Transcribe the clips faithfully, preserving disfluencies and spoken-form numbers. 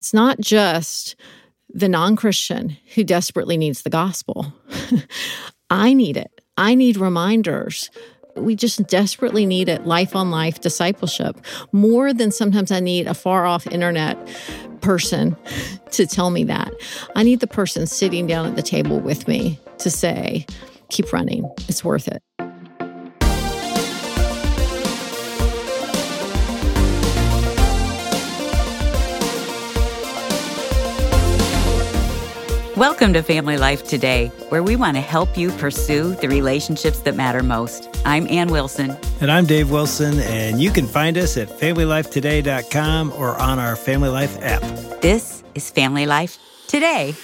It's not just the non-Christian who desperately needs the gospel. I need it. I need reminders. We just desperately need it, life-on-life discipleship, more than sometimes I need a far-off internet person to tell me that. I need the person sitting down at the table with me to say, keep running. It's worth it. Welcome to Family Life Today, where we want to help you pursue the relationships that matter most. I'm Ann Wilson. And I'm Dave Wilson, and you can find us at family life today dot com or on our Family Life app. This is Family Life Today.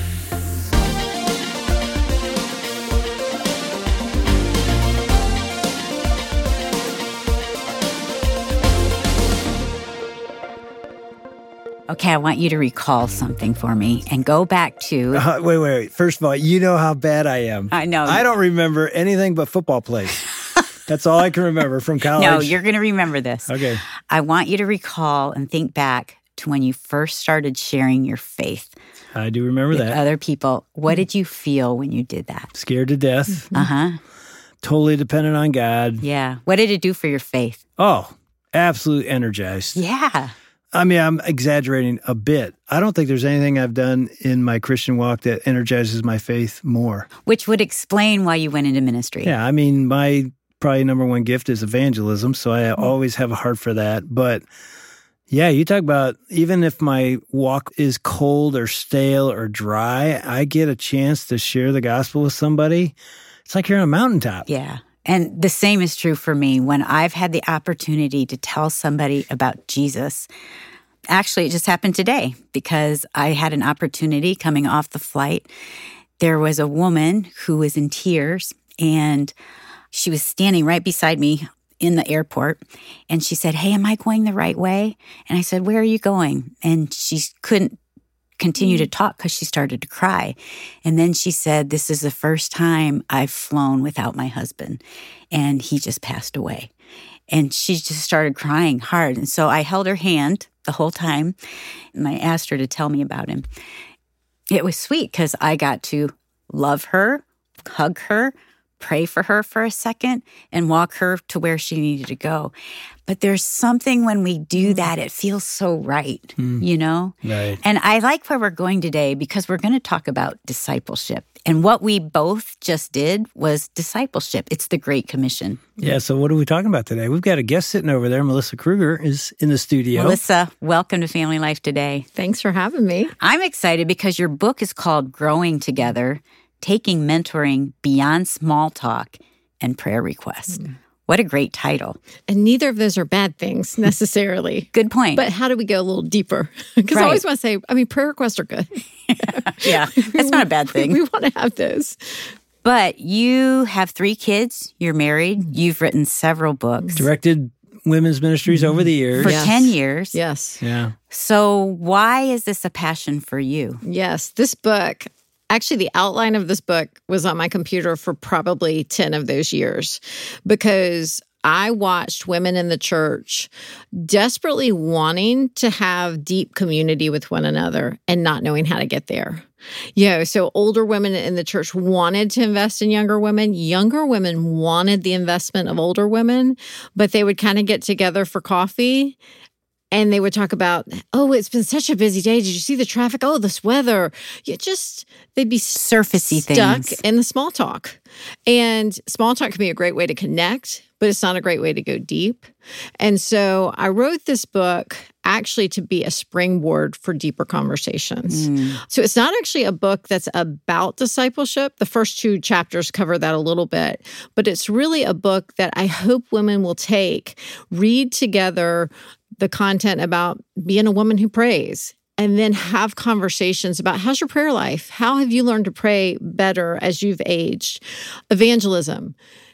Okay, I want you to recall something for me and go back to... Uh, wait, wait, wait. First of all, you know how bad I am. I know. I don't remember anything but football plays. That's all I can remember from college. No, you're going to remember this. Okay. I want you to recall and think back to when you first started sharing your faith. I do remember with that. Other people. What did you feel when you did that? Scared to death. Mm-hmm. Uh-huh. Totally dependent on God. Yeah. What did it do for your faith? Oh, absolutely energized. Yeah. I mean, I'm exaggerating a bit. I don't think there's anything I've done in my Christian walk that energizes my faith more. Which would explain why you went into ministry. Yeah, I mean, my probably number one gift is evangelism, so I mm-hmm. always have a heart for that. But yeah, you talk about even if my walk is cold or stale or dry, I get a chance to share the gospel with somebody. It's like you're on a mountaintop. Yeah. And the same is true for me when I've had the opportunity to tell somebody about Jesus. Actually, it just happened today because I had an opportunity coming off the flight. There was a woman who was in tears, and she was standing right beside me in the airport. And she said, "Hey, am I going the right way?" And I said, "Where are you going?" And she couldn't continue to talk because she started to cry. And then she said, "This is the first time I've flown without my husband, and he just passed away." And she just started crying hard. And so I held her hand the whole time, and I asked her to tell me about him. It was sweet because I got to love her, hug her, pray for her for a second, and walk her to where she needed to go. But there's something when we do that, it feels so right, mm. you know? Right. And I like where we're going today because we're going to talk about discipleship. And what we both just did was discipleship. It's the Great Commission. Yeah, so what are we talking about today? We've got a guest sitting over there. Melissa Kruger is in the studio. Melissa, welcome to Family Life Today. Thanks for having me. I'm excited because your book is called Growing Together, Taking Mentoring Beyond Small Talk and Prayer Requests. Mm. What a great title. And neither of those are bad things necessarily. Good point. But how do we go a little deeper? Because right. I always want to say, I mean, prayer requests are good. Yeah, that's not a bad thing. We want to have those. But you have three kids. You're married. You've written several books. Directed women's ministries mm-hmm. over the years. For yes. ten years. Yes. Yeah. So why is this a passion for you? Yes. This book... Actually, the outline of this book was on my computer for probably ten of those years because I watched women in the church desperately wanting to have deep community with one another and not knowing how to get there. You know, so older women in the church wanted to invest in younger women. Younger women wanted the investment of older women, but they would kind of get together for coffee. And they would talk about, oh, it's been such a busy day. Did you see the traffic? Oh, this weather. You just, they'd be surfacey stuck things. in the small talk. And small talk can be a great way to connect, but it's not a great way to go deep. And so I wrote this book actually to be a springboard for deeper conversations. Mm. So it's not actually a book that's about discipleship. The first two chapters cover that a little bit, but it's really a book that I hope women will take, read together the content about being a woman who prays, and then have conversations about how's your prayer life? How have you learned to pray better as you've aged? Evangelism.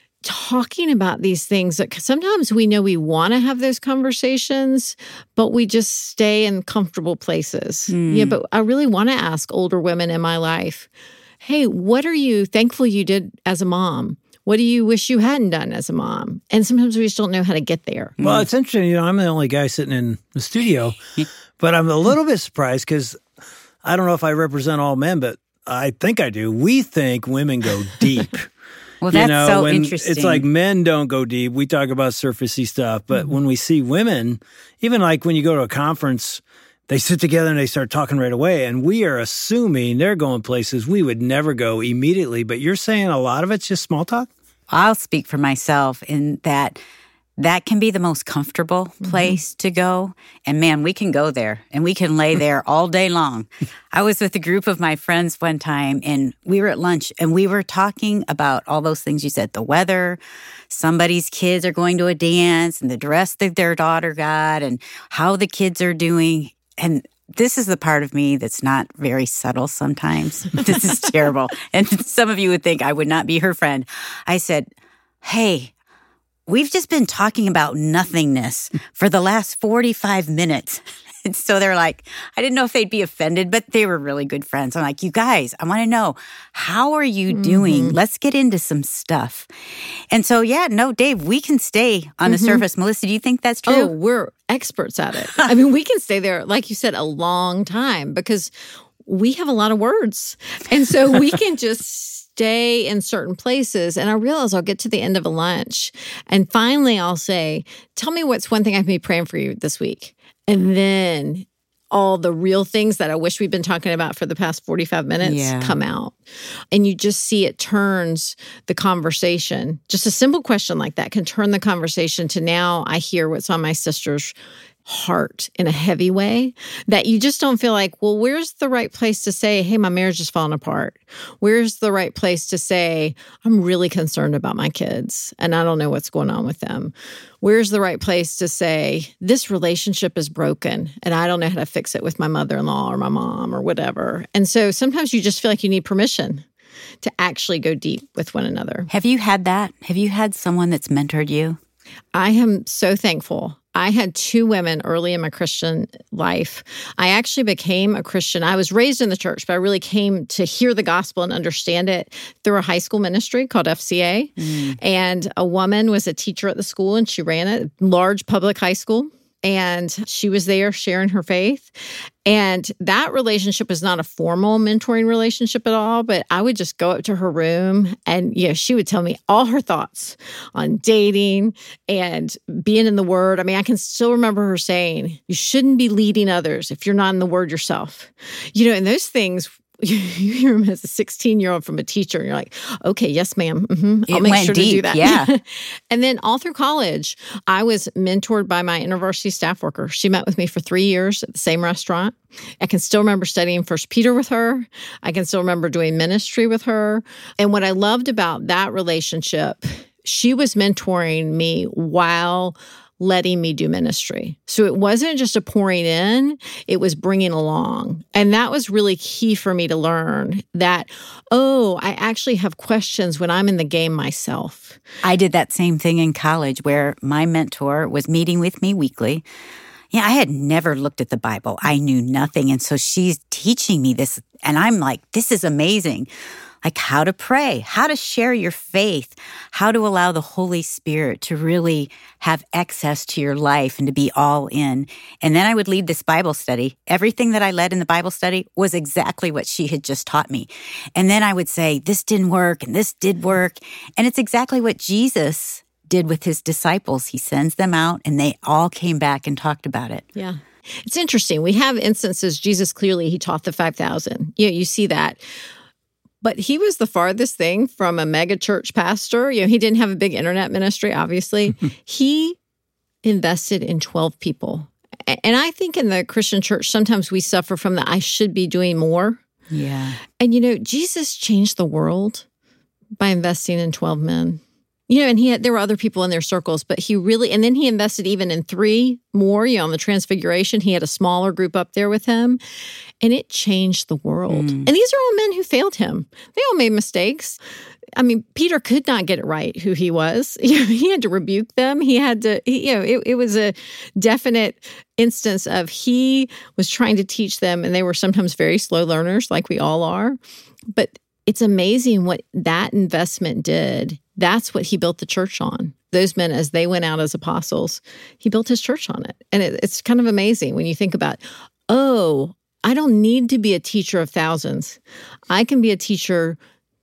Talking about these things that sometimes we know we want to have those conversations, but we just stay in comfortable places. Mm. Yeah, but I really want to ask older women in my life, hey, what are you thankful you did as a mom? What do you wish you hadn't done as a mom? And sometimes we just don't know how to get there. Well, it's interesting. You know, I'm the only guy sitting in the studio, But I'm a little bit surprised because I don't know if I represent all men, but I think I do. We think women go deep. Well, that's you know, so when interesting. It's like men don't go deep. We talk about surfacey stuff. But mm-hmm. when we see women, even like when you go to a conference, they sit together and they start talking right away. And we are assuming they're going places we would never go immediately. But you're saying a lot of it's just small talk? I'll speak for myself in that that can be the most comfortable place mm-hmm. to go. And man, we can go there and we can lay there all day long. I was with a group of my friends one time and we were at lunch and we were talking about all those things you said, the weather, somebody's kids are going to a dance and the dress that their daughter got and how the kids are doing. And this is the part of me that's not very subtle sometimes. This is terrible. And some of you would think I would not be her friend. I said, hey, we've just been talking about nothingness for the last forty-five minutes. And so they're like, I didn't know if they'd be offended, but they were really good friends. I'm like, you guys, I want to know, how are you mm-hmm. doing? Let's get into some stuff. And so, yeah, no, Dave, we can stay on the mm-hmm. surface. Melissa, do you think that's true? Oh, we're experts at it. I mean, we can stay there, like you said, a long time because we have a lot of words. And so we can just stay in certain places. And I realize I'll get to the end of a lunch. And finally, I'll say, tell me what's one thing I can be praying for you this week. And then all the real things that I wish we'd been talking about for the past forty-five minutes yeah. come out. And you just see it turns the conversation. Just a simple question like that can turn the conversation to now I hear what's on my sister's heart in a heavy way that you just don't feel like, well, where's the right place to say, hey, my marriage is falling apart? Where's the right place to say, I'm really concerned about my kids and I don't know what's going on with them? Where's the right place to say, this relationship is broken and I don't know how to fix it with my mother-in-law or my mom or whatever? And so sometimes you just feel like you need permission to actually go deep with one another. Have you had that? Have you had someone that's mentored you? I am so thankful. I had two women early in my Christian life. I actually became a Christian. I was raised in the church, but I really came to hear the gospel and understand it through a high school ministry called F C A. Mm. And a woman was a teacher at the school, and she ran a large public high school. And she was there sharing her faith. And that relationship was not a formal mentoring relationship at all, but I would just go up to her room and, you know, she would tell me all her thoughts on dating and being in the Word. I mean, I can still remember her saying, you shouldn't be leading others if you're not in the Word yourself. You know, and those things, you hear them as a sixteen-year-old from a teacher, and you're like, okay, yes, ma'am. Mm-hmm. I'll it make went sure deep, to do that. Yeah. And then all through college, I was mentored by my InterVarsity staff worker. She met with me for three years at the same restaurant. I can still remember studying First Peter with her. I can still remember doing ministry with her. And what I loved about that relationship, she was mentoring me while letting me do ministry. So it wasn't just a pouring in, it was bringing along. And that was really key for me to learn that, oh, I actually have questions when I'm in the game myself. I did that same thing in college where my mentor was meeting with me weekly. Yeah, I had never looked at the Bible. I knew nothing. And so she's teaching me this. And I'm like, this is amazing. Like how to pray, how to share your faith, how to allow the Holy Spirit to really have access to your life and to be all in. And then I would lead this Bible study. Everything that I led in the Bible study was exactly what she had just taught me. And then I would say, this didn't work and this did work. And it's exactly what Jesus did with his disciples. He sends them out and they all came back and talked about it. Yeah. It's interesting. We have instances, Jesus clearly, he taught the five thousand. You know, you see that. But he was the farthest thing from a mega church pastor. You know, he didn't have a big internet ministry, obviously. He invested in twelve people. And I think in the Christian church, sometimes we suffer from the I should be doing more. Yeah. And, you know, Jesus changed the world by investing in twelve men. You know, and he had, there were other people in their circles, but he really, and then he invested even in three more, you know, on the Transfiguration. He had a smaller group up there with him, and it changed the world. Mm. And these are all men who failed him. They all made mistakes. I mean, Peter could not get it right who he was. He had to rebuke them. He had to, he, you know, it, it was a definite instance of he was trying to teach them, and they were sometimes very slow learners, like we all are. But it's amazing what that investment did. That's what he built the church on. Those men, as they went out as apostles, he built his church on it. And it, it's kind of amazing when you think about, oh, I don't need to be a teacher of thousands. I can be a teacher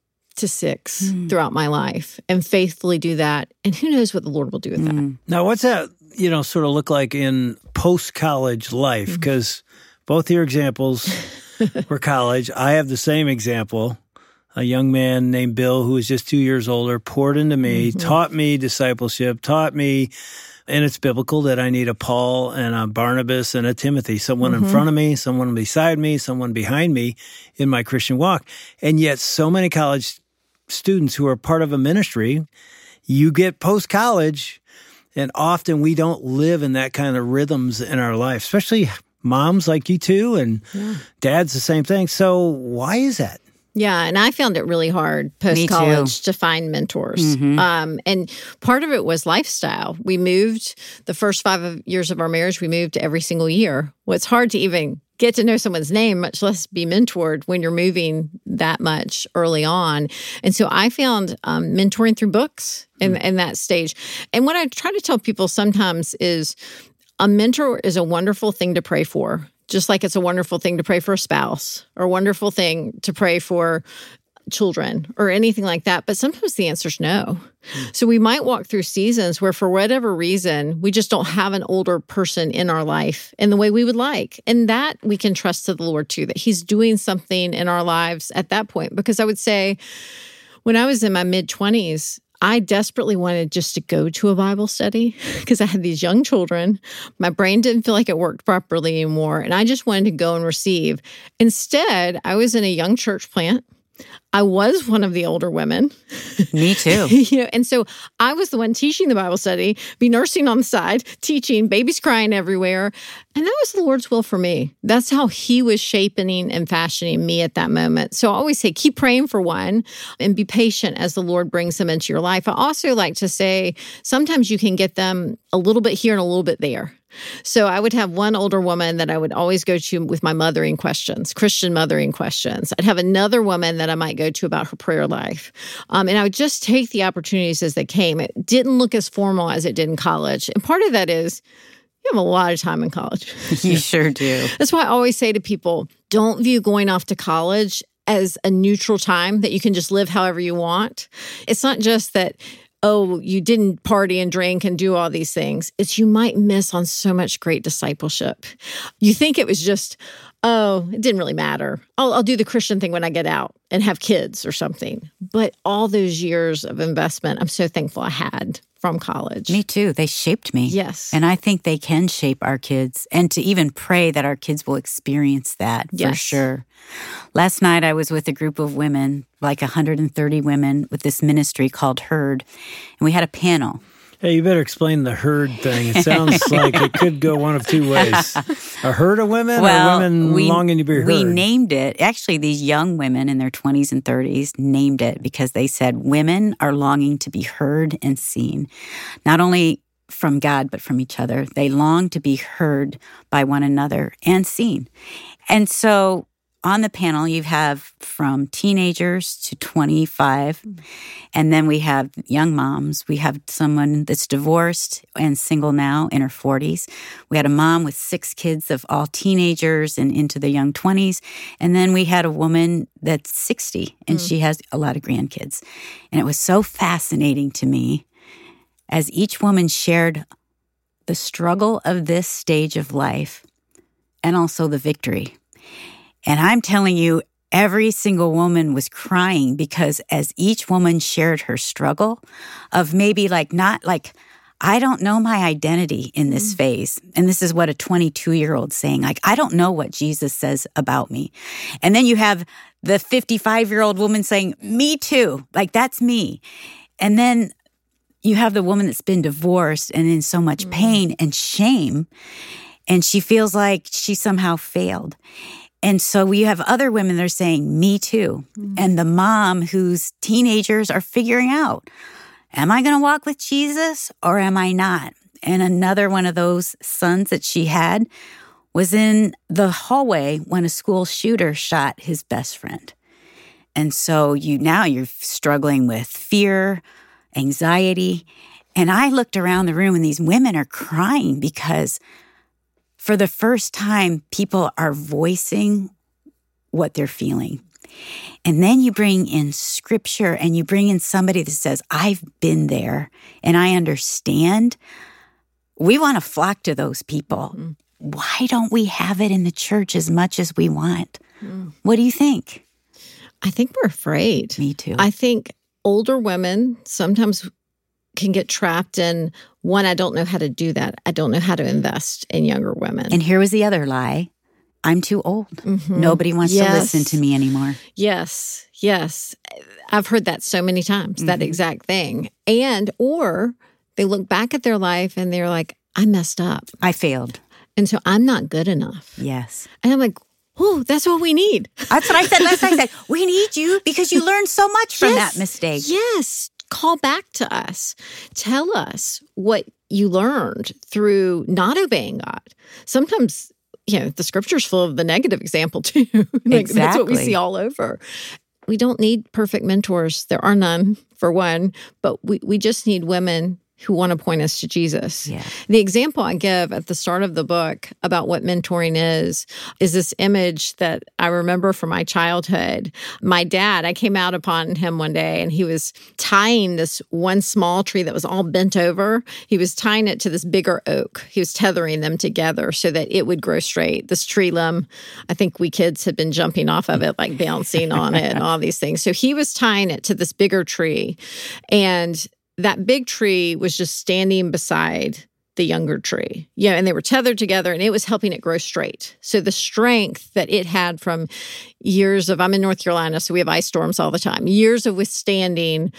to six mm. throughout my life and faithfully do that. And who knows what the Lord will do with mm. that. Now, what's that, you know, sort of look like in post-college life? Because mm-hmm. both your examples were college. I have the same example. A young man named Bill, who was just two years older, poured into me, mm-hmm. taught me discipleship, taught me, and it's biblical, that I need a Paul and a Barnabas and a Timothy, someone mm-hmm. in front of me, someone beside me, someone behind me in my Christian walk. And yet so many college students who are part of a ministry, you get post-college, and often we don't live in that kind of rhythms in our life, especially moms like you two, and yeah. dads the same thing. So why is that? Yeah, and I found it really hard post-college to find mentors. Mm-hmm. Um, and part of it was lifestyle. We moved, the first five years of our marriage, we moved every single year. Well, it's hard to even get to know someone's name, much less be mentored when you're moving that much early on. And so I found um, mentoring through books in, mm-hmm. in that stage. And what I try to tell people sometimes is a mentor is a wonderful thing to pray for. Just like it's a wonderful thing to pray for a spouse or a wonderful thing to pray for children or anything like that. But sometimes the answer is no. Mm. So we might walk through seasons where for whatever reason, we just don't have an older person in our life in the way we would like. And that we can trust to the Lord too, that He's doing something in our lives at that point. Because I would say when I was in my mid-twenties, I desperately wanted just to go to a Bible study because I had these young children. My brain didn't feel like it worked properly anymore, and I just wanted to go and receive. Instead, I was in a young church plant. I was one of the older women. Me too. you know, and so I was the one teaching the Bible study, be nursing on the side, teaching, babies crying everywhere. And that was the Lord's will for me. That's how He was shaping and fashioning me at that moment. So I always say, keep praying for one and be patient as the Lord brings them into your life. I also like to say, sometimes you can get them a little bit here and a little bit there. So I would have one older woman that I would always go to with my mothering questions, Christian mothering questions. I'd have another woman that I might go to about her prayer life. Um, and I would just take the opportunities as they came. It didn't look as formal as it did in college. And part of that is you have a lot of time in college. You sure do. That's why I always say to people, don't view going off to college as a neutral time that you can just live however you want. It's not just that, oh, you didn't party and drink and do all these things. It's you might miss on so much great discipleship. You think it was just, oh, it didn't really matter. I'll, I'll do the Christian thing when I get out and have kids or something. But all those years of investment, I'm so thankful I had from college. Me too. They shaped me. Yes. And I think they can shape our kids, and to even pray that our kids will experience that for yes. sure. Last night I was with a group of women, like one hundred thirty women with this ministry called Herd, and we had a panel. Hey, you better explain the herd thing. It sounds like it could go one of two ways. A herd of women well, or women we, longing to be heard? We named it. Actually, these young women in their twenties and thirties named it because they said women are longing to be heard and seen, not only from God, but from each other. They long to be heard by one another and seen. And so on the panel, you have from teenagers to twenty-five, and then we have young moms. We have someone that's divorced and single now in her forties. We had a mom with six kids of all teenagers and into the young twenties. And then we had a woman that's sixty, and mm. she has a lot of grandkids. And it was so fascinating to me as each woman shared the struggle of this stage of life and also the victory. And I'm telling you, every single woman was crying because as each woman shared her struggle of maybe like not like, I don't know my identity in this mm. phase. And this is what a twenty-two-year-old saying, like, I don't know what Jesus says about me. And then you have the fifty-five-year-old woman saying, me too, like that's me. And then you have the woman that's been divorced and in so much mm. pain and shame, and she feels like she somehow failed. And so we have other women that are saying, me too. Mm. And the mom whose teenagers are figuring out, am I going to walk with Jesus or am I not? And another one of those sons that she had was in the hallway when a school shooter shot his best friend. And so you now you're struggling with fear, anxiety. And I looked around the room and these women are crying because for the first time, people are voicing what they're feeling. And then you bring in scripture and you bring in somebody that says, I've been there and I understand. We want to flock to those people. Mm. Why don't we have it in the church as much as we want? Mm. What do you think? I think we're afraid. Me too. I think older women sometimes can get trapped in, one, I don't know how to do that. I don't know how to invest in younger women. And here was the other lie. I'm too old. Mm-hmm. Nobody wants yes. to listen to me anymore. Yes, yes. I've heard that so many times, mm-hmm. that exact thing. And, or they look back at their life and they're like, I messed up. I failed. And so I'm not good enough. Yes. And I'm like, oh, that's what we need. That's what I said last night. I said, we need you because you learned so much from yes, that mistake. Yes. Call back to us. Tell us what you learned through not obeying God. Sometimes, you know, the scripture's full of the negative example too. Like, exactly. That's what we see all over. We don't need perfect mentors. There are none, for one, but we, we just need women who want to point us to Jesus. Yeah. The example I give at the start of the book about what mentoring is, is this image that I remember from my childhood. My dad, I came out upon him one day and he was tying this one small tree that was all bent over. He was tying it to this bigger oak. He was tethering them together so that it would grow straight. This tree limb, I think we kids had been jumping off of it, like bouncing on it and all these things. So he was tying it to this bigger tree. And that big tree was just standing beside the younger tree. Yeah, and they were tethered together and it was helping it grow straight. So the strength that it had from years of, I'm in North Carolina, so we have ice storms all the time, years of withstanding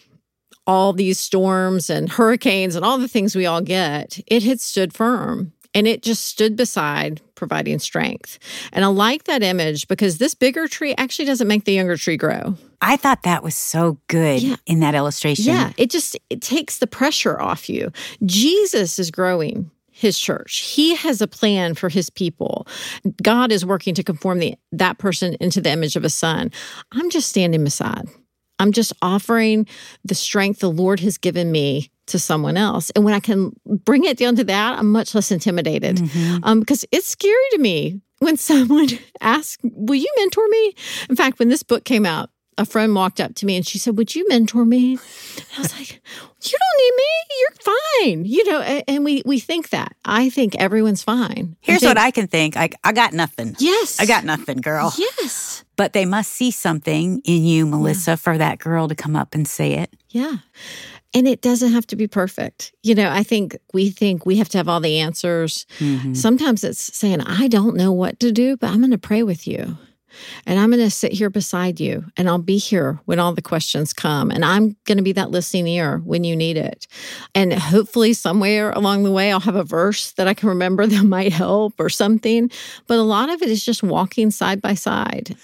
all these storms and hurricanes and all the things we all get, it had stood firm. And it just stood beside, providing strength. And I like that image because this bigger tree actually doesn't make the younger tree grow. I thought that was so good yeah. in that illustration. Yeah, it just it takes the pressure off you. Jesus is growing his church. He has a plan for his people. God is working to conform the, that person into the image of his son. I'm just standing beside. I'm just offering the strength the Lord has given me to someone else. And when I can bring it down to that, I'm much less intimidated. Mm-hmm. Um, because it's scary to me when someone asks, will you mentor me? In fact, when this book came out, a friend walked up to me and she said, would you mentor me? And I was like, you don't need me. You're fine. You know, and, and we we think that. I think everyone's fine. Here's I think, what I can think. I, I got nothing. Yes. I got nothing, girl. Yes. But they must see something in you, Melissa, yeah. for that girl to come up and say it. Yeah. And it doesn't have to be perfect. You know, I think we think we have to have all the answers. Mm-hmm. Sometimes it's saying, I don't know what to do, but I'm going to pray with you. And I'm going to sit here beside you, and I'll be here when all the questions come. And I'm going to be that listening ear when you need it. And hopefully somewhere along the way, I'll have a verse that I can remember that might help or something. But a lot of it is just walking side by side.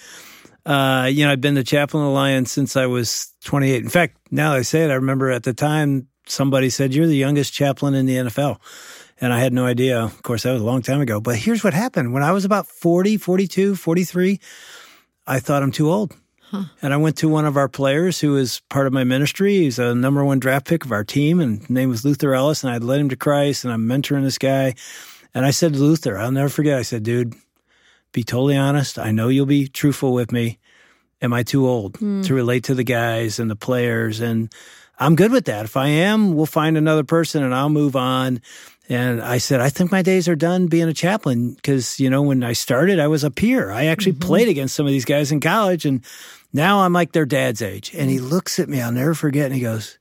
Uh, you know, I've been the chaplain of the Lions since I was twenty-eight. In fact, now that I say it, I remember at the time somebody said, you're the youngest chaplain in the N F L. And I had no idea. Of course, that was a long time ago. But here's what happened. When I was about forty, forty-two, forty-three, I thought I'm too old. Huh. And I went to one of our players who was part of my ministry. He's a number one draft pick of our team, and his name was Luther Ellis. And I'd led him to Christ, and I'm mentoring this guy. And I said to Luther, I'll never forget, I said, dude, be totally honest. I know you'll be truthful with me. Am I too old mm. to relate to the guys and the players? And I'm good with that. If I am, we'll find another person and I'll move on. And I said, I think my days are done being a chaplain because, you know, when I started, I was a peer. I actually mm-hmm. played against some of these guys in college, and now I'm like their dad's age. And he looks at me, I'll never forget, and he goes,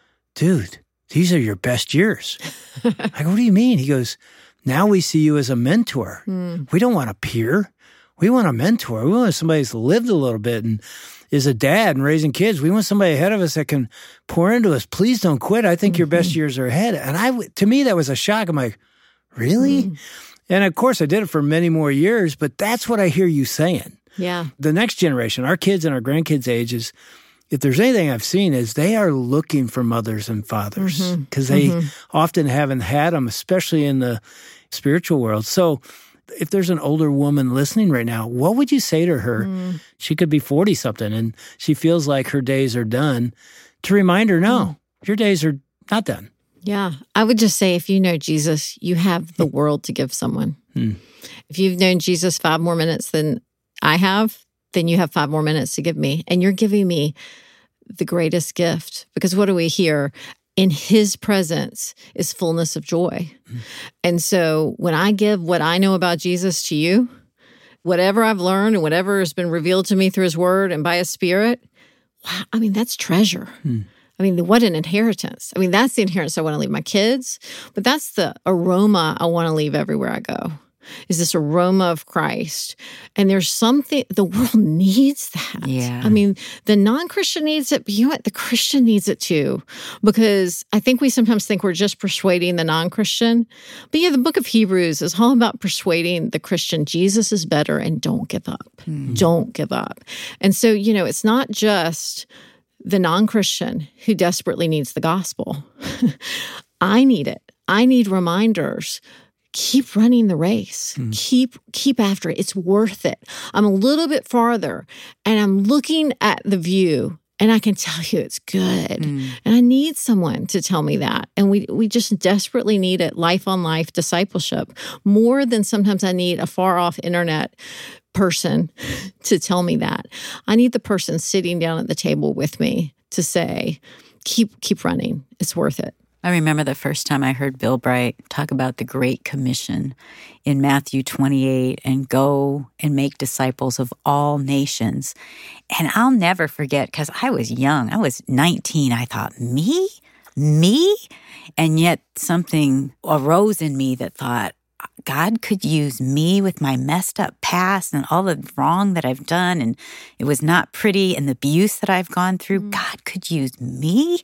dude, these are your best years. I go, what do you mean? He goes, now we see you as a mentor. Mm. We don't want a peer. We want a mentor. We want somebody who's lived a little bit and is a dad and raising kids. We want somebody ahead of us that can pour into us. Please don't quit. I think mm-hmm. your best years are ahead. And I, to me, that was a shock. I'm like, really? Mm. And of course, I did it for many more years, but that's what I hear you saying. Yeah. The next generation, our kids and our grandkids' ages, if there's anything I've seen is they are looking for mothers and fathers because mm-hmm. they mm-hmm. often haven't had them, especially in the spiritual world. So if there's an older woman listening right now, what would you say to her? Mm. She could be forty-something and she feels like her days are done. To remind her, no, mm. your days are not done. Yeah. I would just say if you know Jesus, you have the world to give someone. Hmm. If you've known Jesus five more minutes than I have, then you have five more minutes to give me. And you're giving me the greatest gift. Because what do we hear? In his presence is fullness of joy. Hmm. And so when I give what I know about Jesus to you, whatever I've learned and whatever has been revealed to me through his word and by his spirit, wow, I mean, that's treasure. Hmm. I mean, what an inheritance. I mean, that's the inheritance I want to leave my kids, but that's the aroma I want to leave everywhere I go, is this aroma of Christ. And there's something, the world needs that. Yeah. I mean, the non-Christian needs it, but you know what? The Christian needs it too. Because I think we sometimes think we're just persuading the non-Christian. But yeah, the book of Hebrews is all about persuading the Christian Jesus is better and don't give up. Mm. Don't give up. And so, you know, it's not just the non-Christian who desperately needs the gospel. I need it. I need reminders. Keep running the race. Mm. Keep keep after it. It's worth it. I'm a little bit farther, and I'm looking at the view, and I can tell you it's good. Mm. And I need someone to tell me that. And we we just desperately need it, life on life discipleship, more than sometimes I need a far-off internet person to tell me that. I need the person sitting down at the table with me to say, keep keep running. It's worth it. I remember the first time I heard Bill Bright talk about the Great Commission in Matthew twenty-eight and go and make disciples of all nations. And I'll never forget, because I was young. I was nineteen. I thought, me? Me? And yet something arose in me that thought, God could use me with my messed up past and all the wrong that I've done, and it was not pretty, and the abuse that I've gone through. Mm. God could use me.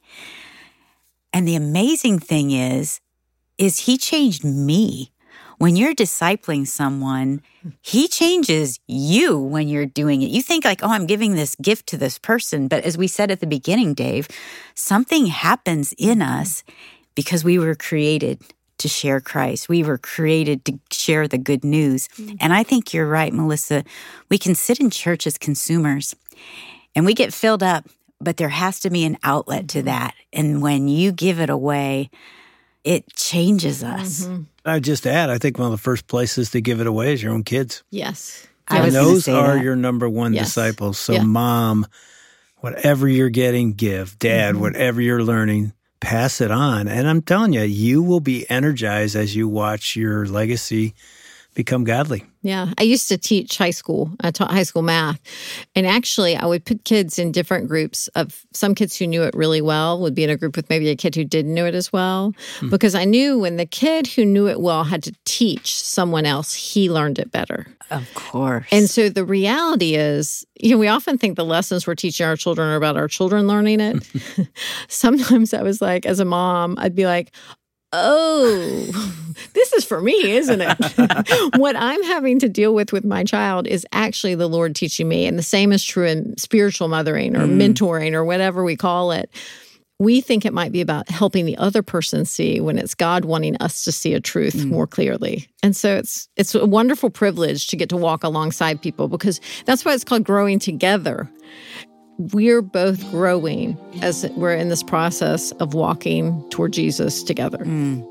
And the amazing thing is, is he changed me. When you're discipling someone, he changes you when you're doing it. You think like, oh, I'm giving this gift to this person. But as we said at the beginning, Dave, something happens in us because we were created to share Christ. We were created to share the good news. Mm-hmm. And I think you're right, Melissa. We can sit in church as consumers and we get filled up, but there has to be an outlet to that. And when you give it away, it changes us. Mm-hmm. I just add, I think one of the first places to give it away is your own kids. Yes. I and was those say are that. your number one yes. disciples. So yeah. mom, whatever you're getting, give. Dad, mm-hmm. whatever you're learning, pass it on. And I'm telling you, you will be energized as you watch your legacy become godly. Yeah. I used to teach high school. I taught high school math. And actually, I would put kids in different groups of some kids who knew it really well would be in a group with maybe a kid who didn't know it as well. Mm. Because I knew when the kid who knew it well had to teach someone else, he learned it better. Of course. And so the reality is, you know, we often think the lessons we're teaching our children are about our children learning it. Sometimes I was like, as a mom, I'd be like, oh, this is for me, isn't it? What I'm having to deal with with my child is actually the Lord teaching me. And the same is true in spiritual mothering or mm. mentoring or whatever we call it. We think it might be about helping the other person see when it's God wanting us to see a truth mm. more clearly. And so it's it's a wonderful privilege to get to walk alongside people, because that's why it's called growing together. We're both growing as we're in this process of walking toward Jesus together. Mm.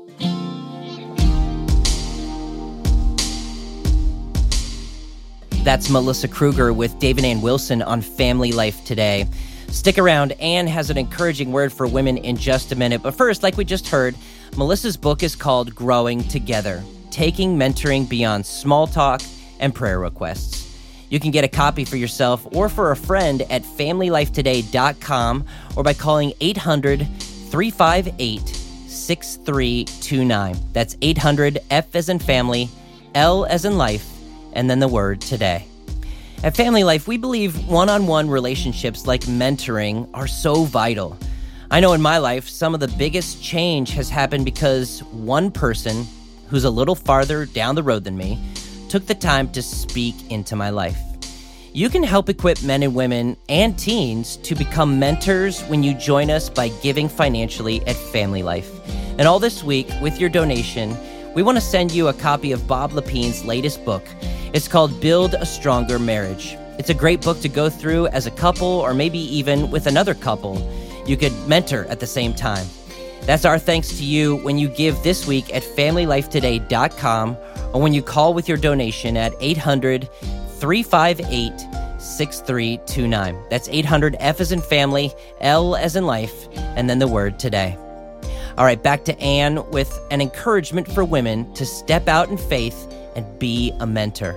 That's Melissa Kruger with David Ann Wilson on Family Life Today. Stick around. Ann has an encouraging word for women in just a minute. But first, like we just heard, Melissa's book is called Growing Together, Taking Mentoring Beyond Small Talk and Prayer Requests. You can get a copy for yourself or for a friend at family life today dot com or by calling eight hundred, three five eight, six three two nine. That's eight hundred, F as in family, L as in life, and then the word today. At Family Life, we believe one-on-one relationships like mentoring are so vital. I know in my life, some of the biggest change has happened because one person who's a little farther down the road than me took the time to speak into my life. You can help equip men and women and teens to become mentors when you join us by giving financially at Family Life. And all this week, with your donation, we want to send you a copy of Bob Lapine's latest book. It's called Build a Stronger Marriage. It's a great book to go through as a couple or maybe even with another couple. You could mentor at the same time. That's our thanks to you when you give this week at family life today dot com or when you call with your donation at eight hundred, three five eight, six three two nine. That's eight hundred F as in family, L as in life, and then the word today. All right, back to Anne with an encouragement for women to step out in faith and be a mentor.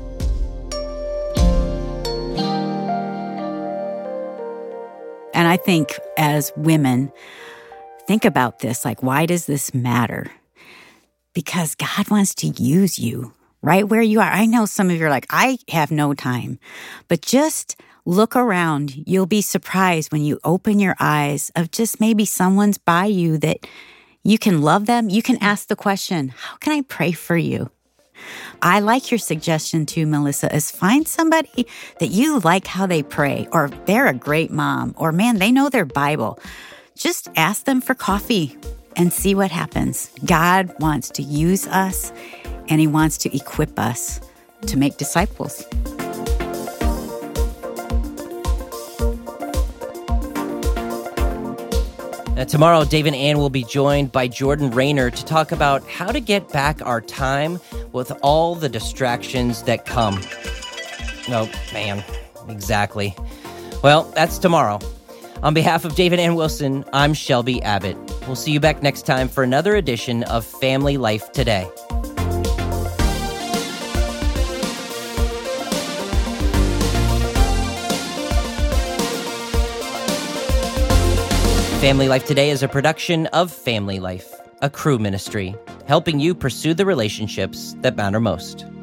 And I think as women, think about this, like, why does this matter? Because God wants to use you right where you are. I know some of you are like, I have no time, but just look around. You'll be surprised when you open your eyes of just maybe someone's by you that you can love them. You can ask the question, how can I pray for you? I like your suggestion too, Melissa, is find somebody that you like how they pray, or they're a great mom, or man, they know their Bible. Just ask them for coffee and see what happens. God wants to use us, and he wants to equip us to make disciples. Now, tomorrow, Dave and Ann will be joined by Jordan Rayner to talk about how to get back our time with all the distractions that come. Oh, man, exactly. Well, that's tomorrow. On behalf of Dave and Ann Wilson, I'm Shelby Abbott. We'll see you back next time for another edition of Family Life Today. Family Life Today is a production of Family Life, a Cru ministry, helping you pursue the relationships that matter most.